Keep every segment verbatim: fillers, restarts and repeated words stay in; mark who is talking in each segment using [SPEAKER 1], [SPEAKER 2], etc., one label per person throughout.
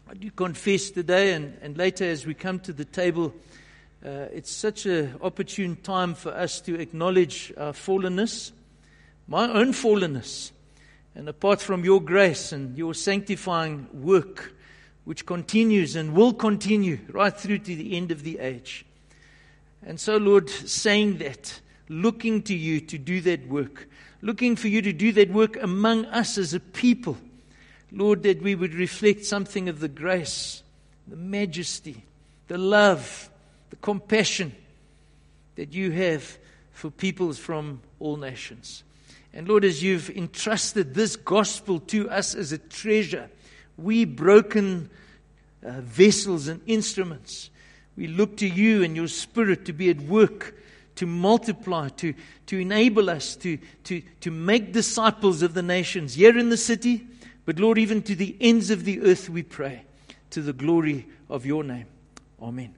[SPEAKER 1] I do confess today and, and later as we come to the table, uh, it's such an opportune time for us to acknowledge our fallenness, my own fallenness. And apart from your grace and your sanctifying work, which continues and will continue right through to the end of the age. And so, Lord, saying that, looking to you to do that work, looking for you to do that work among us as a people, Lord, that we would reflect something of the grace, the majesty, the love, the compassion that you have for peoples from all nations. And Lord, as you've entrusted this gospel to us as a treasure, we broken uh, vessels and instruments, we look to you and your Spirit to be at work, to multiply, to, to enable us to, to, to make disciples of the nations here in the city, but Lord, even to the ends of the earth we pray, to the glory of your name. Amen.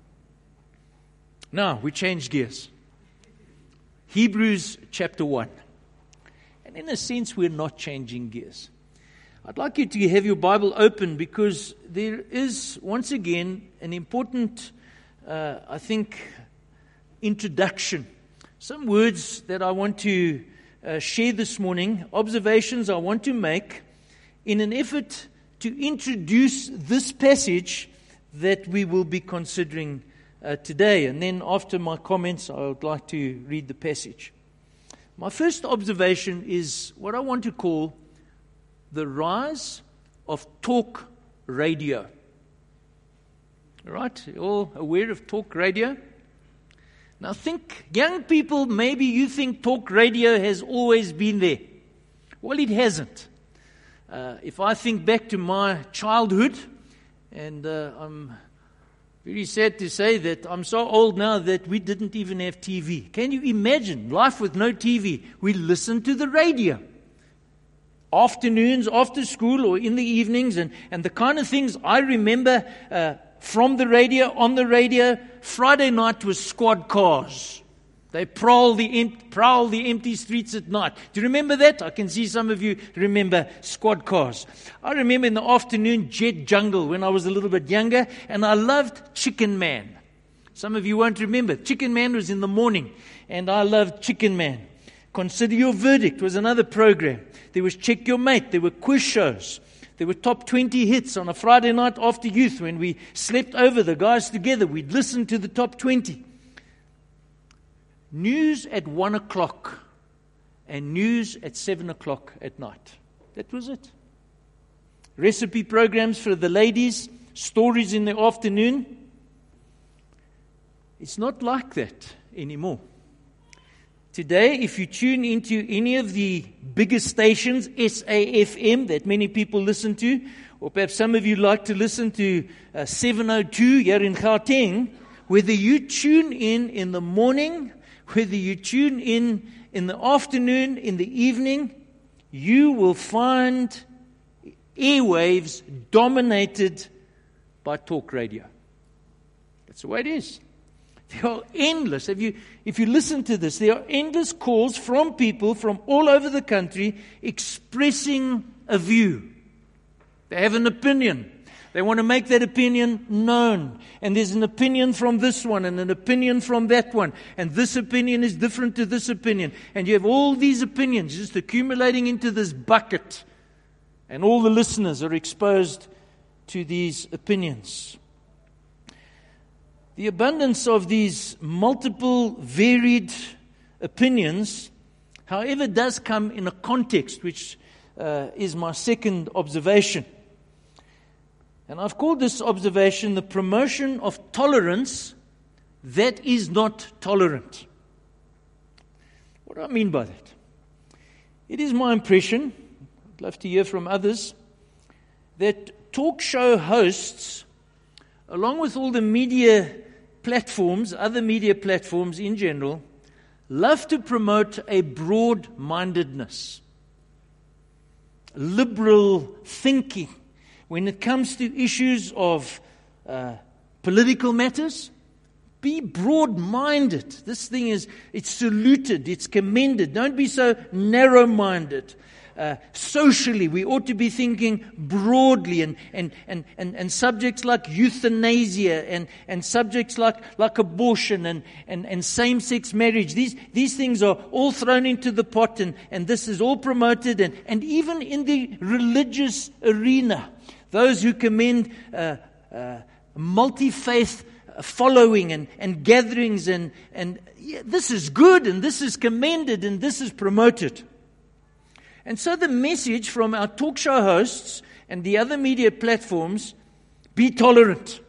[SPEAKER 1] Now, we change gears. Hebrews chapter one. And in a sense, we're not changing gears. I'd like you to have your Bible open because there is, once again, an important, uh, I think, introduction. Some words that I want to uh, share this morning, observations I want to make in an effort to introduce this passage that we will be considering uh, today. And then after my comments, I would like to read the passage. My first observation is what I want to call the rise of talk radio. All right? You're all aware of talk radio? Now think, young people, maybe you think talk radio has always been there. Well, it hasn't. Uh, if I think back to my childhood, and uh, I'm very sad to say that I'm so old now that we didn't even have T V. Can you imagine life with no T V? We listened to the radio. Afternoons, after school, or in the evenings, and, and the kind of things I remember uh, from the radio, on the radio. Friday night was squad cars. They prowl the, em- prowl the empty streets at night. Do you remember that? I can see some of you remember squad cars. I remember in the afternoon Jet Jungle when I was a little bit younger, and I loved Chicken Man. Some of you won't remember. Chicken Man was in the morning, and I loved Chicken Man. Consider Your Verdict was another program. There was Check Your Mate. There were quiz shows. There were top twenty hits on a Friday night after youth when we slept over, the guys together. We'd listen to the top twenty. News at one o'clock and news at seven o'clock at night. That was it. Recipe programs for the ladies, stories in the afternoon. It's not like that anymore. Today, if you tune into any of the bigger stations, S A F M, that many people listen to, or perhaps some of you like to listen to uh, seven oh two here in Gauteng, whether you tune in in the morning, whether you tune in in the afternoon, in the evening, you will find airwaves dominated by talk radio. That's the way it is. There are endless, if you, if you listen to this, there are endless calls from people from all over the country expressing a view. They have an opinion. They want to make that opinion known. And there's an opinion from this one and an opinion from that one. And this opinion is different to this opinion. And you have all these opinions just accumulating into this bucket. And all the listeners are exposed to these opinions. The abundance of these multiple, varied opinions, however, does come in a context, which uh, is my second observation. And I've called this observation the promotion of tolerance that is not tolerant. What do I mean by that? It is my impression, I'd love to hear from others, that talk show hosts, along with all the media platforms, other media platforms in general, love to promote a broad-mindedness, liberal thinking when it comes to issues of uh, political matters. Be broad-minded. This thing is, it's saluted, it's commended. Don't be so narrow-minded. uh, socially. We ought to be thinking broadly, and and and and, and subjects like euthanasia and, and subjects like, like abortion and, and, and same-sex marriage. These these things are all thrown into the pot, and, and this is all promoted, and, and even in the religious arena, those who commend uh, uh, multi-faith following and, and gatherings and, and yeah, this is good and this is commended and this is promoted. And so the message from our talk show hosts and the other media platforms, be tolerant.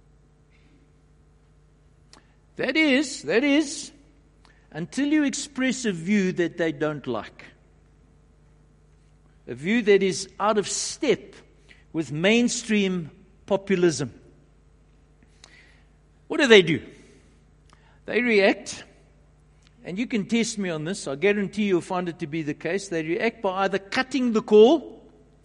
[SPEAKER 1] That is, that is, until you express a view that they don't like. A view that is out of step with mainstream populism. What do they do? They react, and you can test me on this. I guarantee you'll find it to be the case. They react by either cutting the call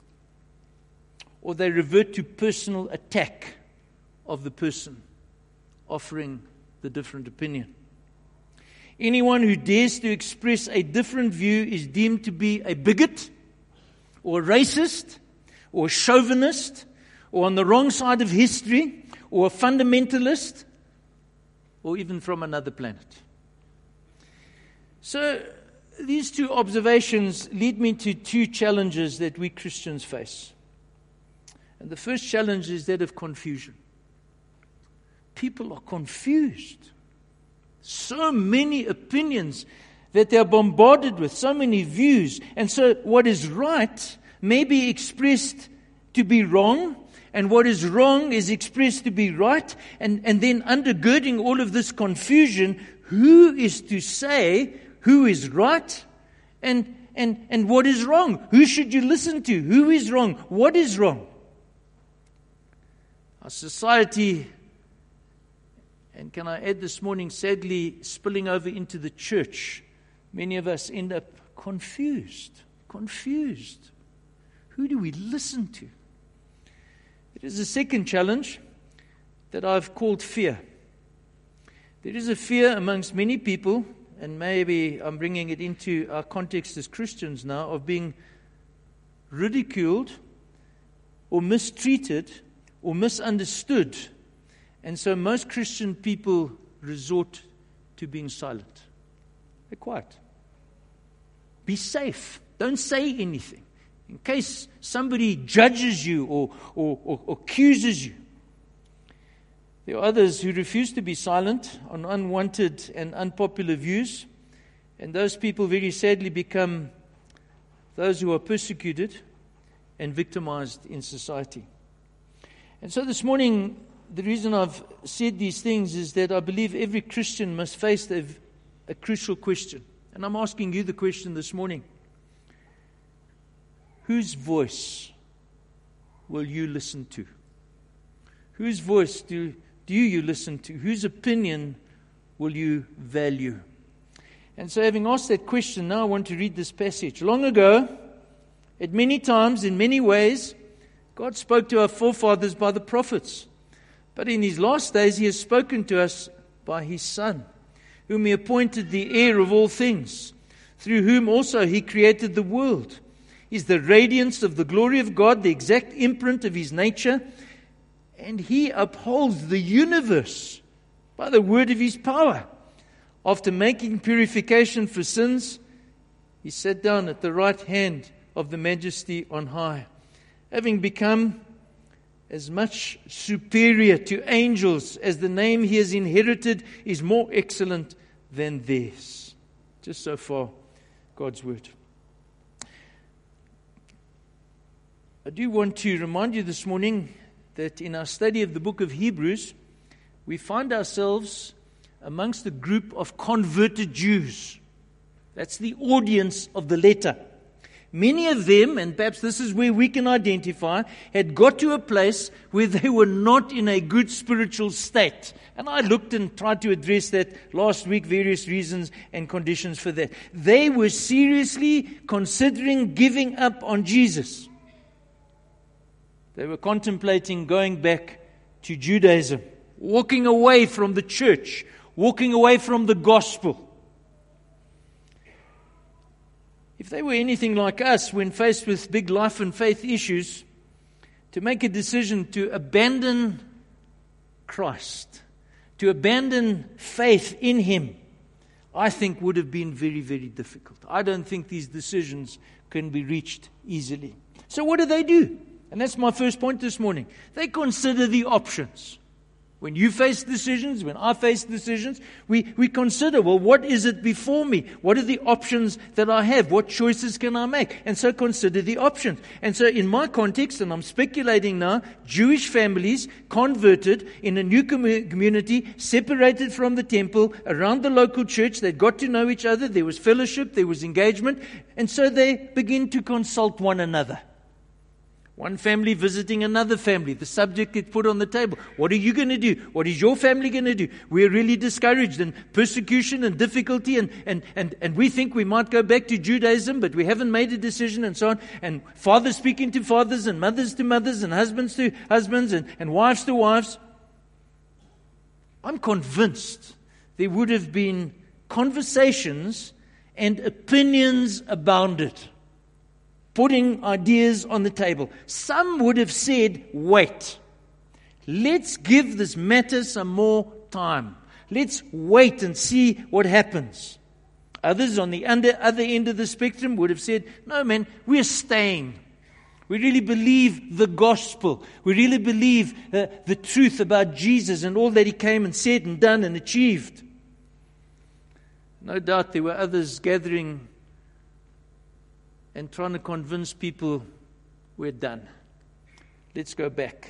[SPEAKER 1] or they revert to personal attack of the person offering the different opinion. Anyone who dares to express a different view is deemed to be a bigot or racist or chauvinist or on the wrong side of history or a fundamentalist, or even from another planet. So, these two observations lead me to two challenges that we Christians face. And the first challenge is that of confusion. People are confused. So many opinions that they are bombarded with, so many views. And so, what is right may be expressed to be wrong, and what is wrong is expressed to be right, and, and then undergirding all of this confusion, who is to say who is right and, and, and what is wrong? Who should you listen to? Who is wrong? What is wrong? Our society, and can I add this morning, sadly spilling over into the church, many of us end up confused, confused. Who do we listen to? There is a second challenge that I've called fear. There is a fear amongst many people, and maybe I'm bringing it into our context as Christians now, of being ridiculed or mistreated or misunderstood. And so most Christian people resort to being silent. They're quiet. Be safe. Don't say anything. In case somebody judges you or, or, or, or accuses you. There are others who refuse to be silent on unwanted and unpopular views. And those people very sadly become those who are persecuted and victimized in society. And so this morning, the reason I've said these things is that I believe every Christian must face a, a crucial question. And I'm asking you the question this morning. Whose voice will you listen to? Whose voice do, do you listen to? Whose opinion will you value? And so having asked that question, now I want to read this passage. Long ago, at many times, in many ways, God spoke to our forefathers by the prophets. But in His last days, He has spoken to us by His Son, whom He appointed the heir of all things, through whom also He created the world. Is the radiance of the glory of God, the exact imprint of His nature, and He upholds the universe by the word of His power. After making purification for sins, He sat down at the right hand of the Majesty on high, having become as much superior to angels as the name He has inherited is more excellent than theirs. Just so far, God's word. I do want to remind you this morning that in our study of the book of Hebrews, we find ourselves amongst a group of converted Jews. That's the audience of the letter. Many of them, and perhaps this is where we can identify, had got to a place where they were not in a good spiritual state. And I looked and tried to address that last week, various reasons and conditions for that. They were seriously considering giving up on Jesus. They were contemplating going back to Judaism, walking away from the church, walking away from the gospel. if they were anything like us when faced with big life and faith issues, to make a decision to abandon Christ, to abandon faith in Him, I think would have been very, very difficult. I don't think these decisions can be reached easily. So what do they do? And that's my first point this morning. They consider the options. When you face decisions, when I face decisions, we, we consider, well, what is it before me? What are the options that I have? What choices can I make? And so consider the options. And so in my context, and I'm speculating now, Jewish families converted in a new commu- community, separated from the temple, around the local church. They got to know each other. There was fellowship. There was engagement. And so they begin to consult one another. One family visiting another family. The subject gets put on the table. What are you going to do? What is your family going to do? We're really discouraged and persecution and difficulty and, and, and, and we think we might go back to Judaism, but we haven't made a decision and so on. And fathers speaking to fathers and mothers to mothers and husbands to husbands and, and wives to wives. I'm convinced there would have been conversations and opinions abounded, putting ideas on the table. Some would have said, wait, let's give this matter some more time. Let's wait and see what happens. Others on the under, other end of the spectrum would have said, no man, we're staying. We really believe the gospel. We really believe uh, the truth about Jesus and all that He came and said and done and achieved. No doubt there were others gathering and trying to convince people, we're done. Let's go back.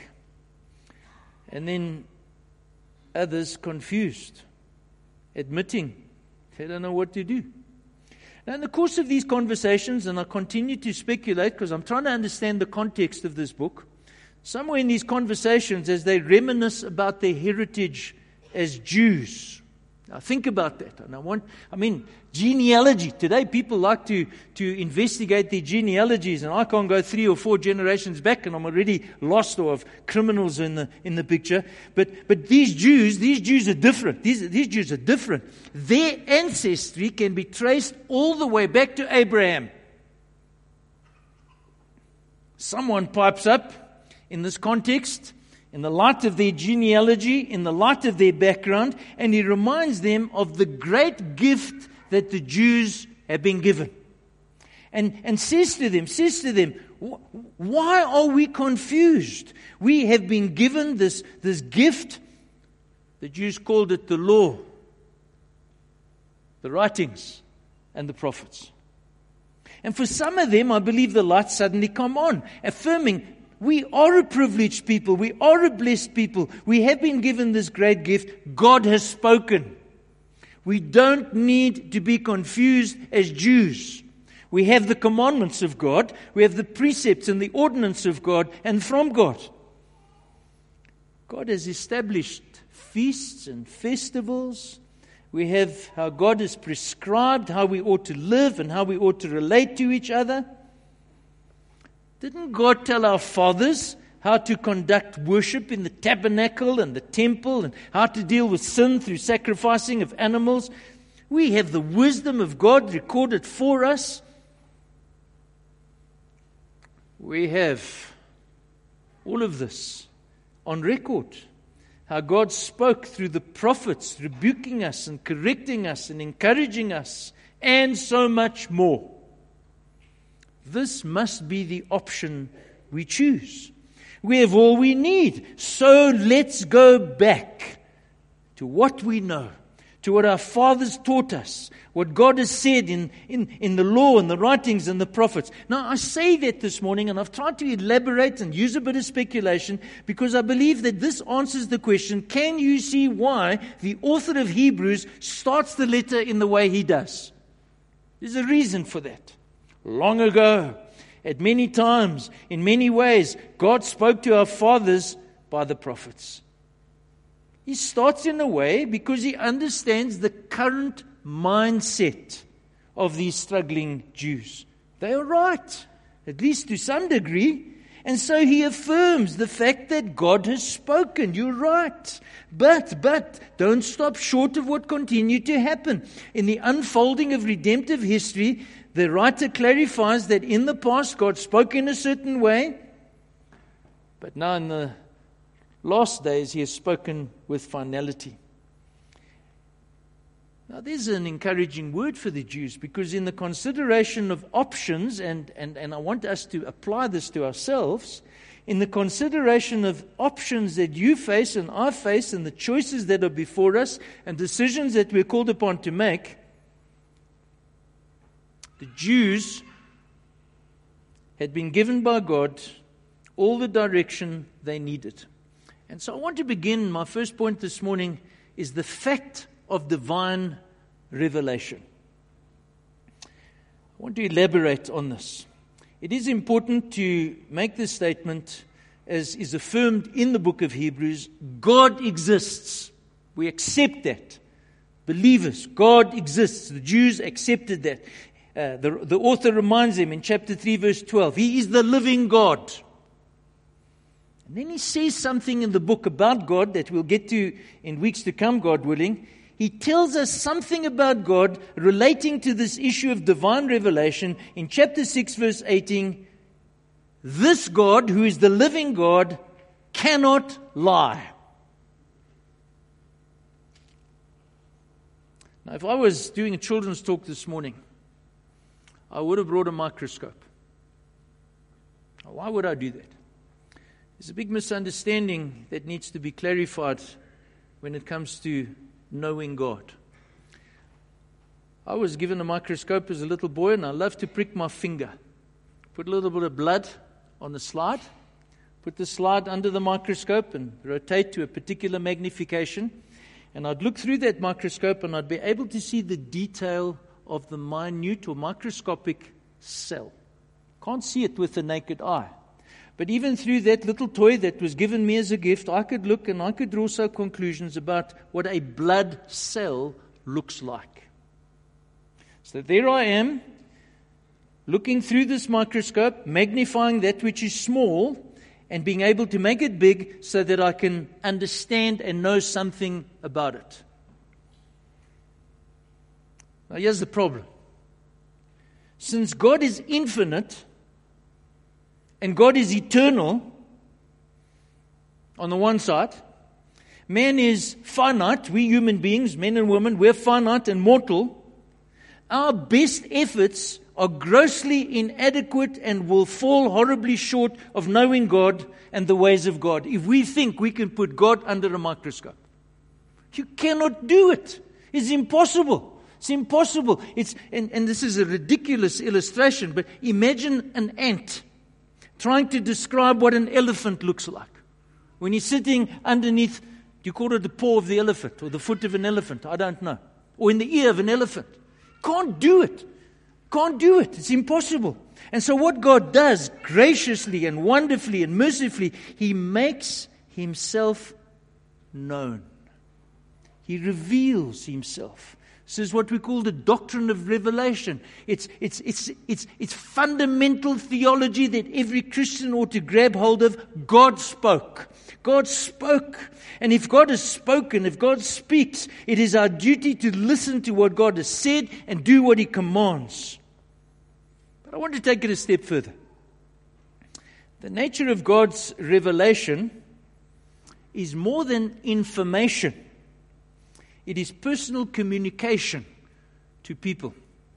[SPEAKER 1] And then others confused, admitting they don't know what to do. Now, in the course of these conversations, and I continue to speculate because I'm trying to understand the context of this book, somewhere in these conversations, as they reminisce about their heritage as Jews. Now, think about that. And I want, I mean, genealogy. Today, people like to, to investigate their genealogies, and I can't go three or four generations back, and I'm already lost or have criminals in the in the picture. But but these Jews, these Jews are different. These these Jews are different. Their ancestry can be traced all the way back to Abraham. Someone pipes up in this context, in the light of their genealogy, in the light of their background, and he reminds them of the great gift that the Jews have been given. And, and says to them, says to them, why are we confused? We have been given this, this gift. The Jews called it the law, the writings, and the prophets. And for some of them, I believe the lights suddenly come on, affirming, we are a privileged people. We are a blessed people. We have been given this great gift. God has spoken. We don't need to be confused as Jews. We have the commandments of God. We have the precepts and the ordinance of God and from God. God has established feasts and festivals. We have how God has prescribed how we ought to live and how we ought to relate to each other. Didn't God tell our fathers how to conduct worship in the tabernacle and the temple and how to deal with sin through sacrificing of animals? We have the wisdom of God recorded for us. We have all of this on record. How God spoke through the prophets, rebuking us and correcting us and encouraging us, and so much more. This must be the option we choose. We have all we need. So let's go back to what we know, to what our fathers taught us, what God has said in, in, in the law and the writings and the prophets. Now, I say that this morning, and I've tried to elaborate and use a bit of speculation because I believe that this answers the question, can you see why the author of Hebrews starts the letter in the way he does? There's a reason for that. Long ago, at many times, in many ways, God spoke to our fathers by the prophets. He starts in a way because he understands the current mindset of these struggling Jews. They are right, at least to some degree. And so he affirms the fact that God has spoken. You're right. But, but, don't stop short of what continued to happen. In the unfolding of redemptive history, the writer clarifies that in the past God spoke in a certain way, but now in the last days He has spoken with finality. Now there's an encouraging word for the Jews, because in the consideration of options, and, and, and I want us to apply this to ourselves, in the consideration of options that you face and I face, and the choices that are before us, and decisions that we're called upon to make, the Jews had been given by God all the direction they needed. And so I want to begin, my first point this morning is the fact of divine revelation. I want to elaborate on this. It is important to make this statement, as is affirmed in the book of Hebrews: God exists. We accept that. Believers, God exists. The Jews accepted that. Uh, the, the author reminds them in chapter three, verse twelve, He is the living God. And then he says something in the book about God that we'll get to in weeks to come, God willing. He tells us something about God relating to this issue of divine revelation in chapter six, verse eighteen. This God, who is the living God, cannot lie. Now, if I was doing a children's talk this morning, I would have brought a microscope. Why would I do that? There's a big misunderstanding that needs to be clarified when it comes to knowing God. I was given a microscope as a little boy, and I loved to prick my finger. Put a little bit of blood on the slide, put the slide under the microscope and rotate to a particular magnification, and I'd look through that microscope and I'd be able to see the detail of the minute or microscopic cell. Can't see it with the naked eye. But even through that little toy that was given me as a gift, I could look and I could draw some conclusions about what a blood cell looks like. So there I am, looking through this microscope, magnifying that which is small, and being able to make it big so that I can understand and know something about it. Now here's the problem. Since God is infinite, and God is eternal, on the one side, man is finite. We human beings, men and women, we're finite and mortal. Our best efforts are grossly inadequate and will fall horribly short of knowing God and the ways of God if we think we can put God under a microscope. You cannot do it. It's impossible. It's impossible. It's and, and this is a ridiculous illustration, but imagine an ant trying to describe what an elephant looks like. When he's sitting underneath, do you call it the paw of the elephant or the foot of an elephant? I don't know. Or in the ear of an elephant. Can't do it. Can't do it. It's impossible. And so what God does graciously and wonderfully and mercifully, He makes Himself known. He reveals Himself. This is what we call the doctrine of revelation. It's, it's, it's, it's, it's fundamental theology that every Christian ought to grab hold of. God spoke. God spoke. And if God has spoken, if God speaks, it is our duty to listen to what God has said and do what He commands. But I want to take it a step further. The nature of God's revelation is more than information. It is personal communication to people.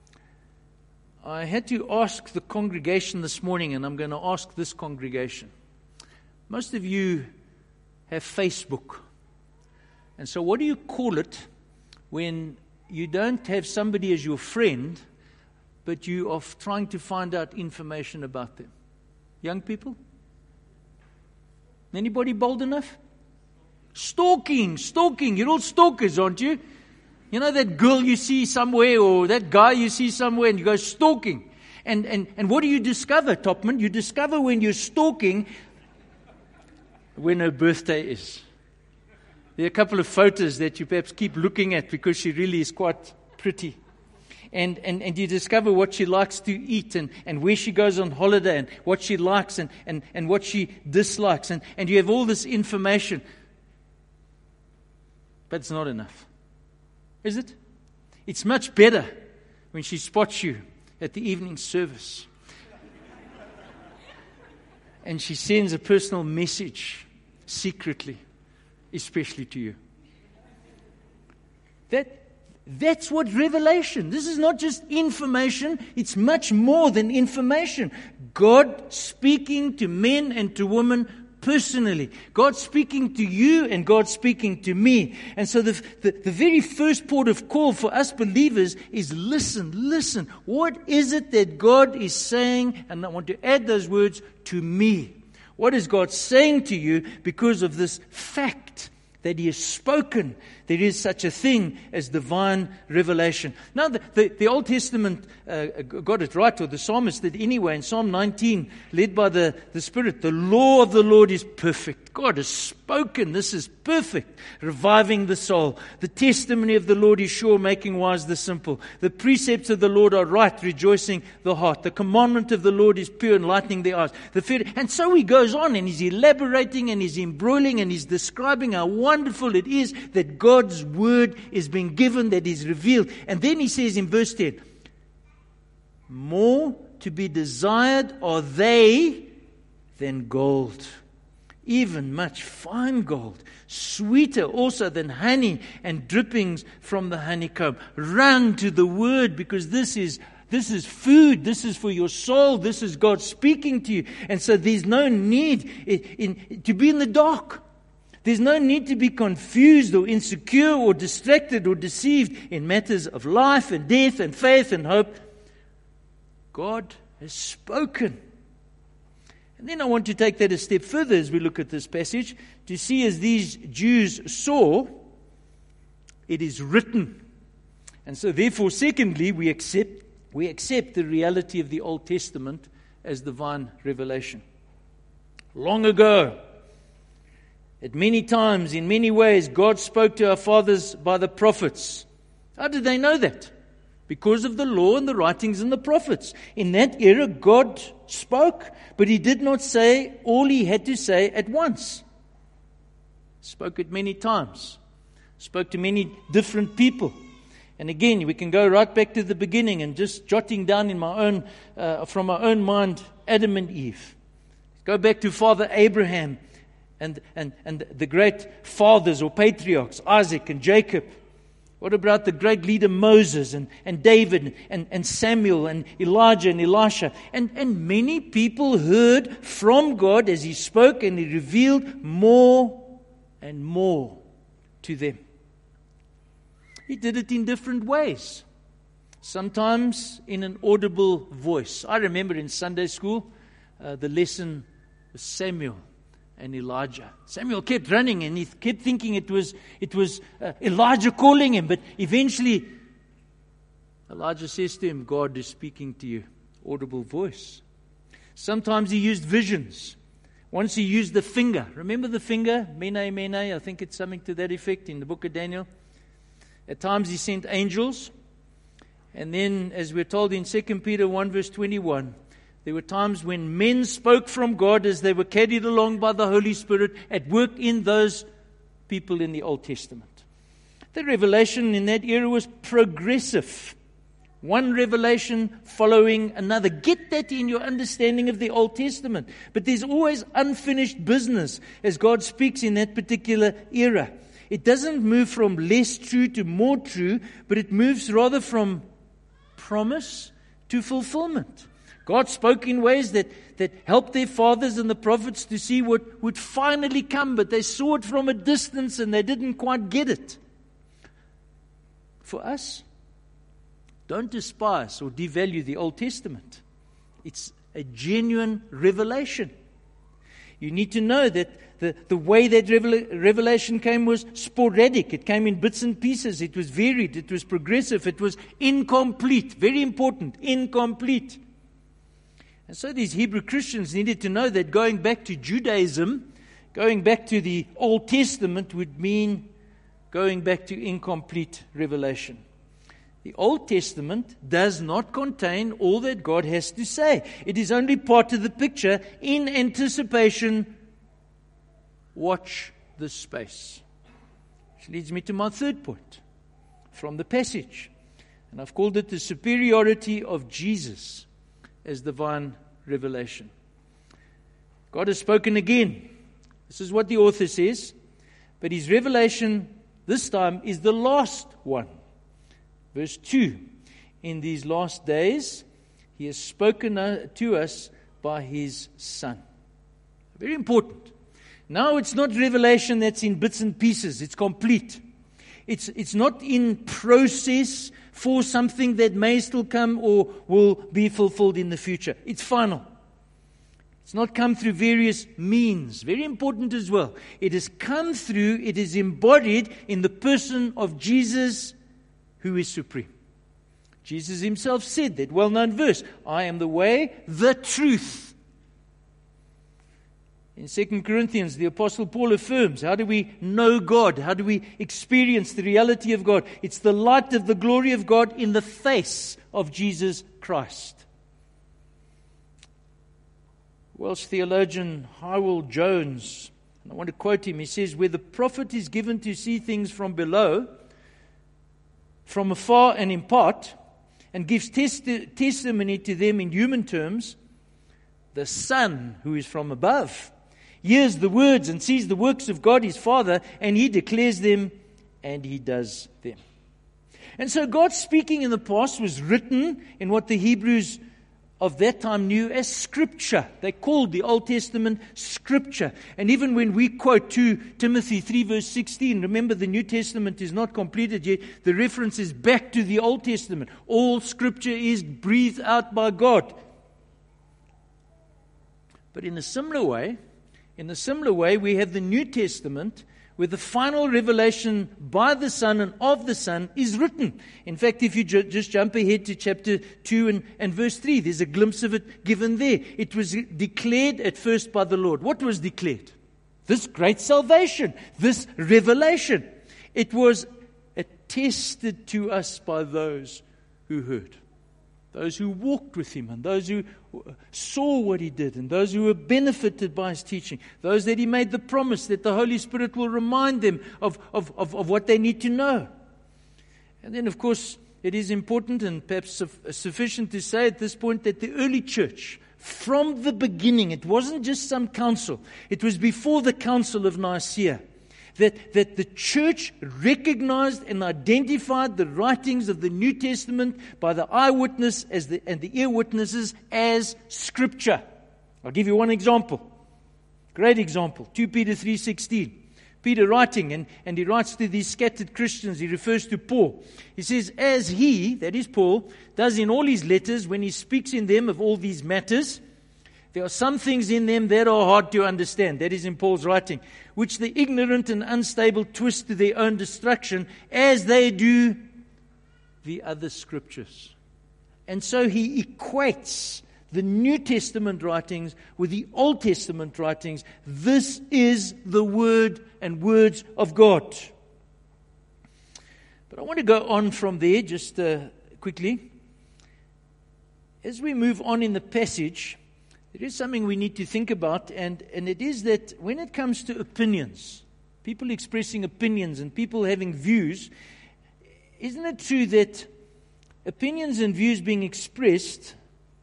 [SPEAKER 1] I had to ask the congregation this morning, and I'm going to ask this congregation. Most of you have Facebook. And so what do you call it when you don't have somebody as your friend, but you are trying to find out information about them? Young people? Anybody bold enough? Stalking, stalking. You're all stalkers, aren't you? You know that girl you see somewhere or that guy you see somewhere and you go stalking. And, and, and what do you discover, Topman? You discover when you're stalking when her birthday is. There are a couple of photos that you perhaps keep looking at because she really is quite pretty. And, and, and you discover what she likes to eat and, and where she goes on holiday and what she likes and, and, and what she dislikes. And, and you have all this information. But it's not enough. Is it? It's much better when she spots you at the evening service. And she sends a personal message secretly, especially to you. That That's what revelation. This is not just information. It's much more than information. God speaking to men and to women personally. God speaking to you and God speaking to me. And so the, the, the very first port of call for us believers is listen, listen. What is it that God is saying? And I want to add those words, to me. What is God saying to you because of this fact that He has spoken? There is such a thing as divine revelation. Now, the, the, the Old Testament uh, got it right, or the psalmist did anyway. In Psalm nineteen, led by the, the Spirit, the law of the Lord is perfect. God has spoken. This is perfect, reviving the soul. The testimony of the Lord is sure, making wise the simple. The precepts of the Lord are right, rejoicing the heart. The commandment of the Lord is pure, enlightening the eyes. The fair, and so he goes on, and he's elaborating, and he's embroiling, and he's describing how wonderful it is that God God's word is being given, that is revealed. And then he says in verse ten, more to be desired are they than gold, even much fine gold, sweeter also than honey and drippings from the honeycomb. Run to the word, because this is This is food. This is for your soul. This is God speaking to you. And so there's no need in, in, to be in the dark. There's no need to be confused or insecure or distracted or deceived in matters of life and death and faith and hope. God has spoken. And then I want to take that a step further as we look at this passage to see, as these Jews saw, it is written. And so therefore, secondly, we accept we accept the reality of the Old Testament as divine revelation. Long ago, at many times, in many ways, God spoke to our fathers by the prophets. How did they know that? Because of the law and the writings and the prophets. In that era, God spoke, but He did not say all He had to say at once. Spoke it many times. Spoke to many different people. And again, we can go right back to the beginning and just jotting down in my own, uh, from my own mind, Adam and Eve. Go back to Father Abraham. And, and, and the great fathers or patriarchs, Isaac and Jacob. What about the great leader Moses and, and David and, and Samuel and Elijah and Elisha? And, and many people heard from God as He spoke, and He revealed more and more to them. He did it in different ways. Sometimes in an audible voice. I remember in Sunday school, uh, the lesson was Samuel and Elijah. Samuel kept running, and he kept thinking it was it was uh, Elijah calling him. But eventually, Elijah says to him, God is speaking to you. Audible voice. Sometimes he used visions. Once he used the finger. Remember the finger? Mene, mene. I think it's something to that effect in the book of Daniel. At times he sent angels. And then, as we're told in Second Peter one verse twenty-one, there were times when men spoke from God as they were carried along by the Holy Spirit at work in those people in the Old Testament. The revelation in that era was progressive. One revelation following another. Get that in your understanding of the Old Testament. But there's always unfinished business as God speaks in that particular era. It doesn't move from less true to more true, but it moves rather from promise to fulfillment. God spoke in ways that, that helped their fathers and the prophets to see what would finally come, but they saw it from a distance and they didn't quite get it. For us, don't despise or devalue the Old Testament. It's a genuine revelation. You need to know that the, the way that revel- revelation came was sporadic. It came in bits and pieces. It was varied. It was progressive. It was incomplete. Very important, incomplete. And so these Hebrew Christians needed to know that going back to Judaism, going back to the Old Testament would mean going back to incomplete revelation. The Old Testament does not contain all that God has to say. It is only part of the picture. In anticipation, watch this space. Which leads me to my third point from the passage. And I've called it the superiority of Jesus as divine revelation. God has spoken again. This is what the author says. But his revelation this time is the last one. Verse two. In these last days, he has spoken to us by his Son. Very important. Now it's not revelation that's in bits and pieces. It's complete. It's, it's not in process for something that may still come or will be fulfilled in the future. It's final. It's not come through various means. Very important as well. It has come through, it is embodied in the person of Jesus, who is supreme. Jesus himself said that well-known verse, I am the way, the truth. In Second Corinthians, the Apostle Paul affirms, how do we know God? How do we experience the reality of God? It's the light of the glory of God in the face of Jesus Christ. Welsh theologian Hywel Jones, and I want to quote him, he says, where the prophet is given to see things from below, from afar and in part, and gives testi- testimony to them in human terms, the Son, who is from above, hears the words and sees the works of God his Father, and he declares them and he does them. And so God speaking in the past was written in what the Hebrews of that time knew as Scripture. They called the Old Testament Scripture. And even when we quote two Timothy three verse sixteen, remember the New Testament is not completed yet. The reference is back to the Old Testament. All Scripture is breathed out by God. But in a similar way, in a similar way, we have the New Testament where the final revelation by the Son and of the Son is written. In fact, if you ju- just jump ahead to chapter two and, and verse three, there's a glimpse of it given there. It was declared at first by the Lord. What was declared? This great salvation, this revelation. It was attested to us by those who heard. Those who walked with him and those who saw what he did and those who were benefited by his teaching. Those that he made the promise that the Holy Spirit will remind them of, of, of, of what they need to know. And then, of course, it is important and perhaps sufficient to say at this point that the early church, from the beginning, it wasn't just some council. It was before the Council of Nicaea. That, that the church recognized and identified the writings of the New Testament by the eyewitness as the, and the ear witnesses as Scripture. I'll give you one example. Great example. Second Peter three sixteen. Peter writing, and, and he writes to these scattered Christians, he refers to Paul. He says, as he, that is Paul, does in all his letters when he speaks in them of all these matters, there are some things in them that are hard to understand. That is in Paul's writing. Which the ignorant and unstable twist to their own destruction, as they do the other scriptures. And so he equates the New Testament writings with the Old Testament writings. This is the word and words of God. But I want to go on from there just uh, quickly. As we move on in the passage, there is something we need to think about, and, and it is that when it comes to opinions, people expressing opinions and people having views, isn't it true that opinions and views being expressed,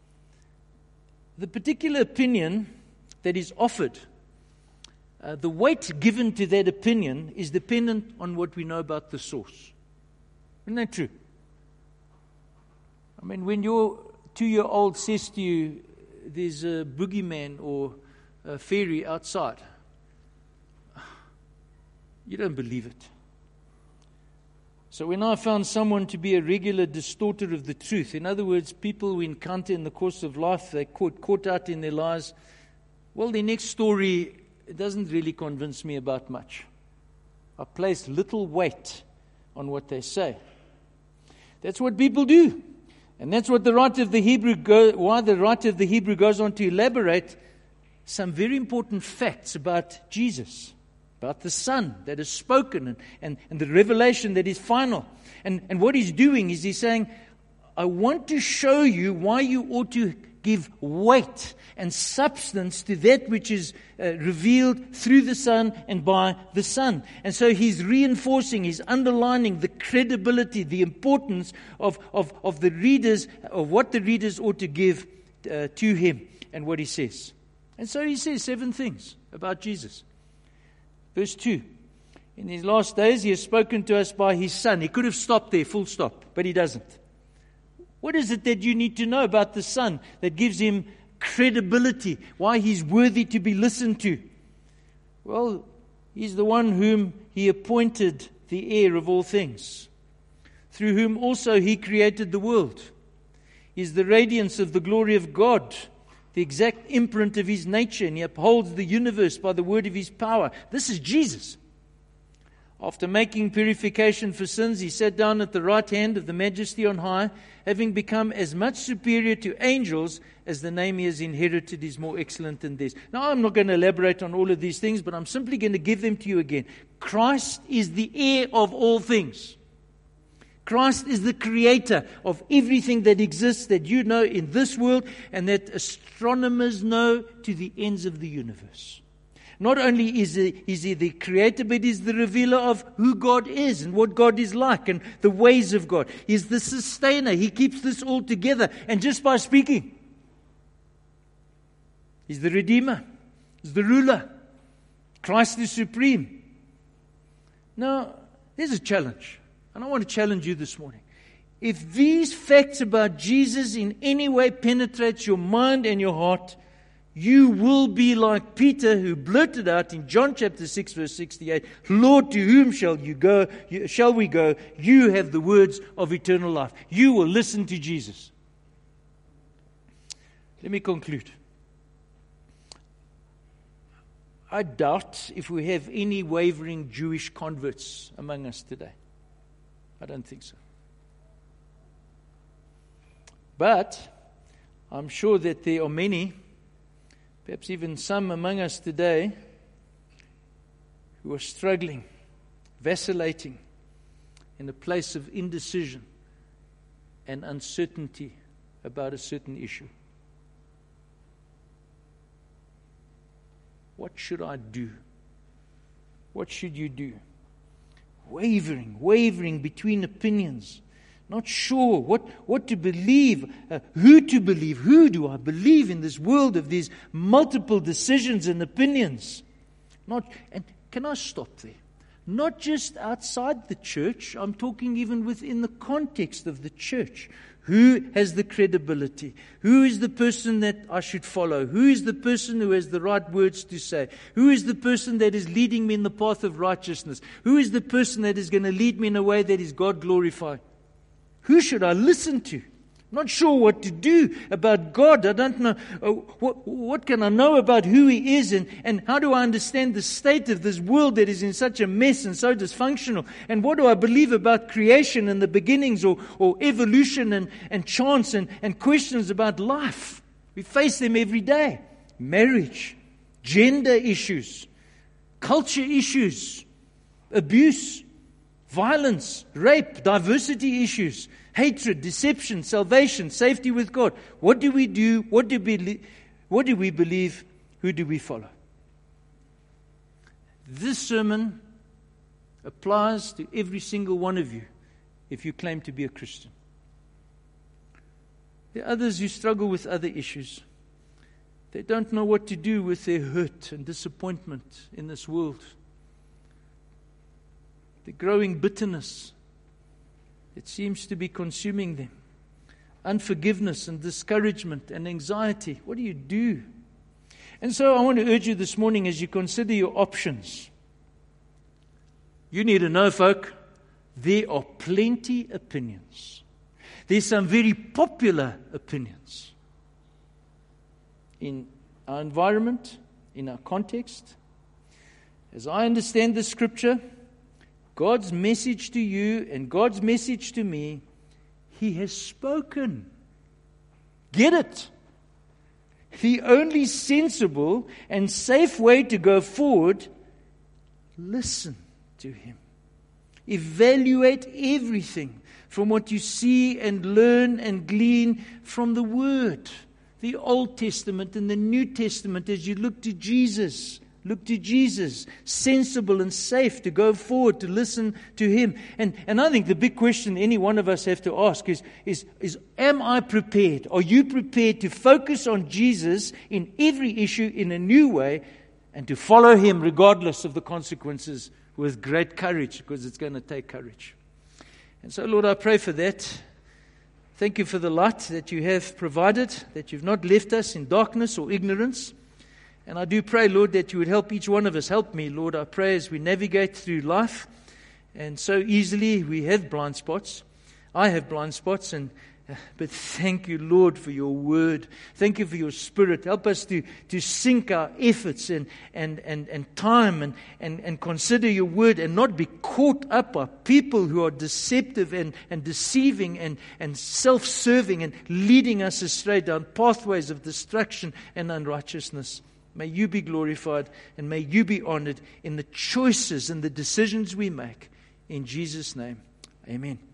[SPEAKER 1] the particular opinion that is offered, uh, the weight given to that opinion is dependent on what we know about the source. Isn't that true? I mean, when your two-year-old says to you, there's a boogeyman or a fairy outside, you don't believe it. So when I found someone to be a regular distorter of the truth, in other words, people we encounter in the course of life, they're caught, caught out in their lies, well, their next story, it doesn't really convince me about much. I place little weight on what they say. That's what people do. And that's what the writer of the Hebrew go, why the writer of the Hebrew goes on to elaborate some very important facts about Jesus, about the Son that is spoken and, and, and the revelation that is final. And, and what he's doing is he's saying, I want to show you why you ought to give weight and substance to that which is uh, revealed through the Son and by the Son. And so he's reinforcing, he's underlining the credibility, the importance of, of, of the readers, of what the readers ought to give uh, to him and what he says. And so he says seven things about Jesus. Verse two. In his last days, he has spoken to us by his Son. He could have stopped there, full stop, but he doesn't. What is it that you need to know about the Son that gives him credibility, why he's worthy to be listened to? Well, he's the one whom he appointed the heir of all things, through whom also he created the world. He's the radiance of the glory of God, the exact imprint of his nature, and he upholds the universe by the word of his power. This is Jesus. After making purification for sins, he sat down at the right hand of the Majesty on high, having become as much superior to angels as the name he has inherited is more excellent than theirs. Now, I'm not going to elaborate on all of these things, but I'm simply going to give them to you again. Christ is the heir of all things. Christ is the creator of everything that exists, that you know in this world, and that astronomers know to the ends of the universe. Not only is he, is he the creator, but he's the revealer of who God is and what God is like and the ways of God. He's the sustainer. He keeps this all together. And just by speaking, he's the redeemer. He's the ruler. Christ is supreme. Now, there's a challenge. And I want to challenge you this morning. If these facts about Jesus in any way penetrates your mind and your heart, you will be like Peter, who blurted out in John chapter six, verse sixty-eight, Lord, to whom shall you go? Shall we go? You have the words of eternal life. You will listen to Jesus. Let me conclude. I doubt if we have any wavering Jewish converts among us today. I don't think so. But I'm sure that there are many, perhaps even some among us today, who are struggling, vacillating in a place of indecision and uncertainty about a certain issue. What should I do? What should you do? Wavering, wavering between opinions. Not sure what, what to believe, uh, who to believe. Who do I believe in this world of these multiple decisions and opinions? Not, and can I stop there? Not just outside the church. I'm talking even within the context of the church. Who has the credibility? Who is the person that I should follow? Who is the person who has the right words to say? Who is the person that is leading me in the path of righteousness? Who is the person that is going to lead me in a way that is God glorified? Who should I listen to? Not sure what to do about God. I don't know. Uh, what, what can I know about who He is, and, and how do I understand the state of this world that is in such a mess and so dysfunctional? And what do I believe about creation and the beginnings, or, or evolution and, and chance and, and questions about life? We face them every day. Marriage, gender issues, culture issues, abuse, violence, rape, diversity issues, hatred, deception, salvation, safety with God. What do we do? What do we, what do we believe? Who do we follow? This sermon applies to every single one of you if you claim to be a Christian. There are others who struggle with other issues. They don't know what to do with their hurt and disappointment in this world. The growing bitterness that seems to be consuming them. Unforgiveness and discouragement and anxiety. What do you do? And so I want to urge you this morning, as you consider your options, you need to know, folk, there are plenty opinions. There's some very popular opinions in our environment, in our context. As I understand the Scripture, God's message to you and God's message to me, He has spoken. Get it? The only sensible and safe way to go forward, listen to Him. Evaluate everything from what you see and learn and glean from the Word. the Old Testament and the New Testament as you look to Jesus. Look to Jesus, sensible and safe to go forward, to listen to Him. And, and I think the big question any one of us have to ask is, is, is, am I prepared? Are you prepared to focus on Jesus in every issue in a new way and to follow Him regardless of the consequences with great courage, because it's going to take courage. And so, Lord, I pray for that. Thank you for the light that you have provided, that you've not left us in darkness or ignorance. And I do pray, Lord, that you would help each one of us. Help me, Lord, I pray as we navigate through life. And so easily we have blind spots. I have blind spots, and but thank you, Lord, for your word. Thank you for your Spirit. Help us to, to sink our efforts and, and, and, and time and, and, and consider your word and not be caught up by people who are deceptive and, and deceiving and, and self-serving and leading us astray down pathways of destruction and unrighteousness. May you be glorified and may you be honored in the choices and the decisions we make. In Jesus' name, amen.